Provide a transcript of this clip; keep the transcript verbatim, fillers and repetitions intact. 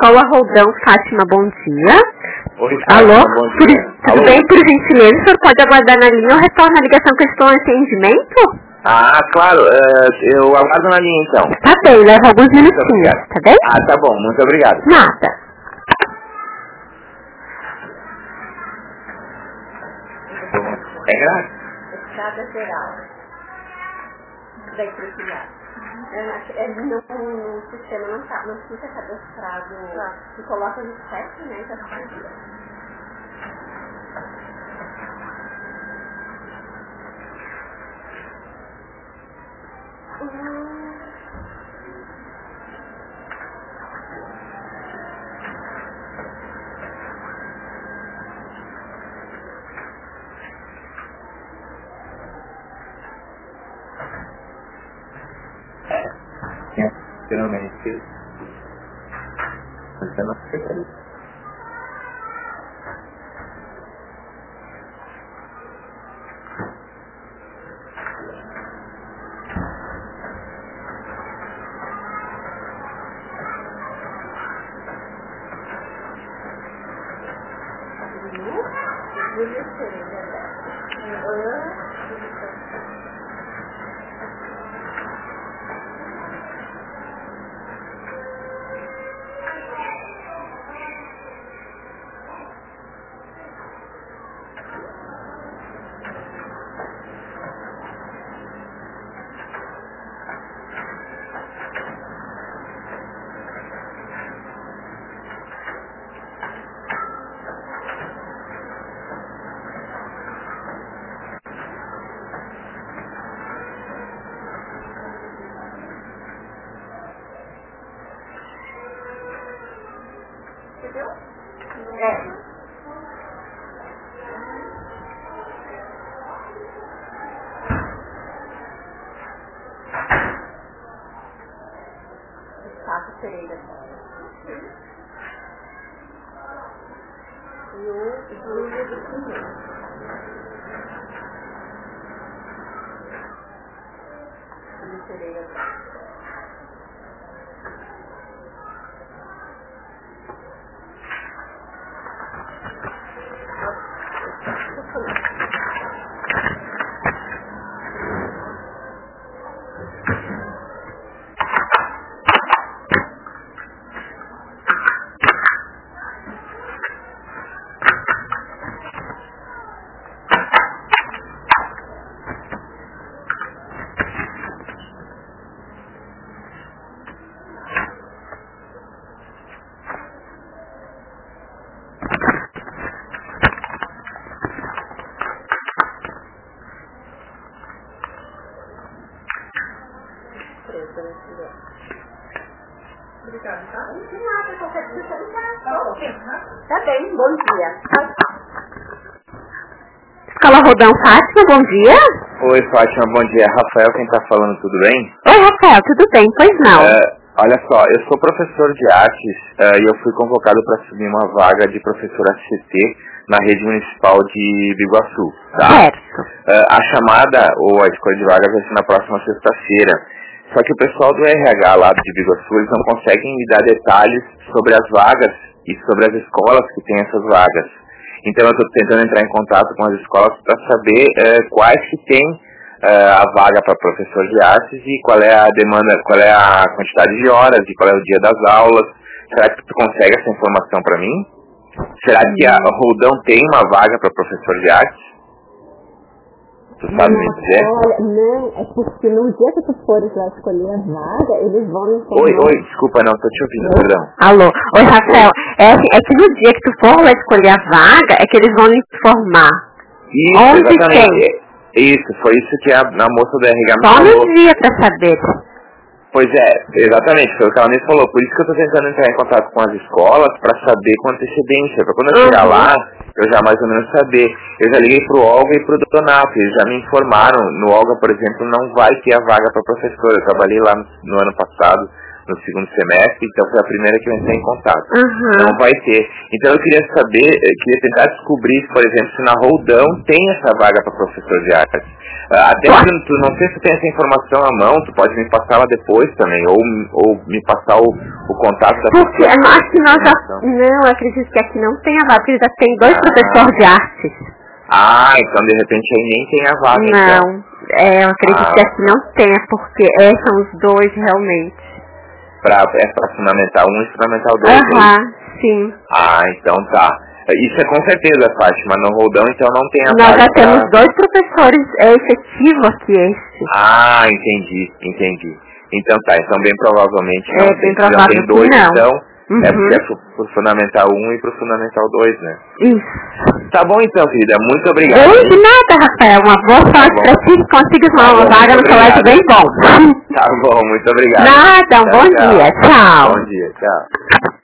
Escola Roldão, Fátima, bom dia. Oi, Fátima, alô? bom Por, dia. tudo Alô? bem, por gentileza? O senhor pode aguardar na linha ou retorna a ligação que eu estou em atendimento? Ah, claro, uh, eu aguardo na linha então. Tá bem, leva alguns Muito minutinhos, obrigado. tá bem? Ah, tá bom, muito obrigado. Nada. É grátis? Estrada geral. Vai precisar. É, é, não, no sistema não, tá, não fica cadastrado. Ah. Se coloca no site, né? Já faz. Finalmente. Você não fica. É. Gustavo Pereira. E o Júlio do Primeiro. Júlio Pereira. Obrigada, tá? De nada, qualquer coisa você ligar. Tá bem, bom dia. Escola Roldão, Fátima, bom dia. Oi, Fátima, bom dia. Rafael, quem tá falando, tudo bem? Oi, Rafael, tudo bem? Pois não. Uh, olha só, eu sou professor de artes uh, e eu fui convocado para assumir uma vaga de professor assistente na rede municipal de Biguaçu, tá? Certo. Uh, a chamada ou a escolha de vagas vai ser na próxima sexta-feira. Só que o pessoal do R H lá de Biguaçu, eles não conseguem me dar detalhes sobre as vagas e sobre as escolas que têm essas vagas. Então eu estou tentando entrar em contato com as escolas para saber uh, quais que têm uh, a vaga para professor de artes e qual é a demanda, qual é a quantidade de horas e qual é o dia das aulas. Será que tu consegue essa informação para mim? Será que a Roldão tem uma vaga para professor de artes? Tu sabe me dizer? Olha, não, é porque no dia que tu fores lá escolher a vaga, eles vão informar. Oi, oi, desculpa, não, tô te ouvindo, oi? Perdão. Alô, oi, Rafael, é, é que no dia que tu for lá escolher a vaga, é que eles vão lhe informar. Isso, onde exatamente. tem. Isso, foi isso que a, a moça do R H me Só falou. no dia pra saber. Pois é, exatamente, foi o que ela me falou. Por isso que eu tô tentando entrar em contato com as escolas pra saber com antecedência. Pra quando eu chegar uhum. lá, eu já mais ou menos saber. Eu já liguei pro Olga e pro Donato, eles já me informaram. No Olga, por exemplo, não vai ter a vaga pra professor. Eu trabalhei lá no, no ano passado, no segundo semestre, então foi a primeira que eu entrei em contato. Uhum. Não vai ter. Então eu queria saber, eu queria tentar descobrir, por exemplo, se na Roldão tem essa vaga para professor de artes. Até se tu não sei se tu tem essa informação à mão, tu pode me passar ela depois também, ou, ou me passar o, o contato da Porque eu acho que nós já... Não, eu acredito que aqui não tem a vaga, porque já tem dois ah. professores de artes. Ah, então de repente aí nem tem a vaga. Não, então. é, eu acredito ah. que aqui não tem, porque é, são os dois realmente. Pra, é para Fundamental um e Fundamental dois. Aham, sim. Ah, então tá. Isso é com certeza, Fátima, no Roldão então não tem a Nós vaga. Nós já temos pra... dois professores é, efetivos aqui, esse. Ah, entendi, entendi. Então tá, então bem provavelmente não é, tem. bem provável Já tem dois, que não. então... Uhum. É porque é pro, pro Fundamental um e pro Fundamental dois, né? Isso. Tá bom então, querida. Muito obrigado. Não de nada, Rafael. Uma boa sorte tá pra ti. Consiga tá uma bom, vaga no colégio bem bom. Tá bom, muito obrigado. Nada, um tchau, bom tchau. dia. Tchau. Bom dia, tchau.